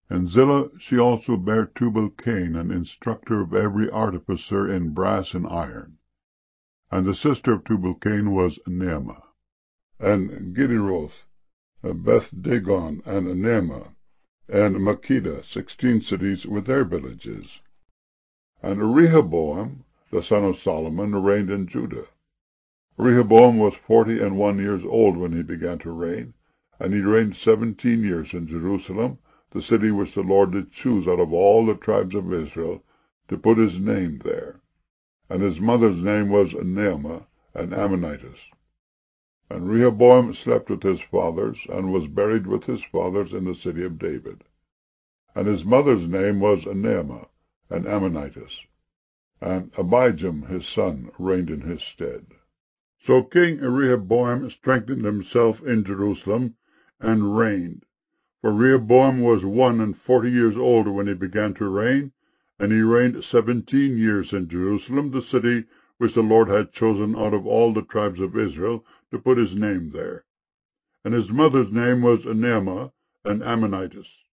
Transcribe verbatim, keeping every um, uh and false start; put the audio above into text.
And Zillah, she also bare Tubal-Cain, an instructor of every artificer in brass and iron. And the sister of Tubal-Cain was Naamah. And Gederoth, Beth-Dagon, and Naamah, and Makkedah, sixteen cities with their villages. And Rehoboam, the son of Solomon, reigned in Judah. Rehoboam was forty and one years old when he began to reign, and he reigned seventeen years in Jerusalem, the city which the Lord did choose out of all the tribes of Israel, to put his name there. And his mother's name was Naamah, an Ammonitess. And Rehoboam slept with his fathers, and was buried with his fathers in the city of David. And his mother's name was Naamah, an Ammonitess. And Abijam his son reigned in his stead. So King Rehoboam strengthened himself in Jerusalem, and reigned. For Rehoboam was one and forty years old when he began to reign, and he reigned seventeen years in Jerusalem, the city which the Lord had chosen out of all the tribes of Israel, to put his name there. And his mother's name was Naamah, an Ammonitess.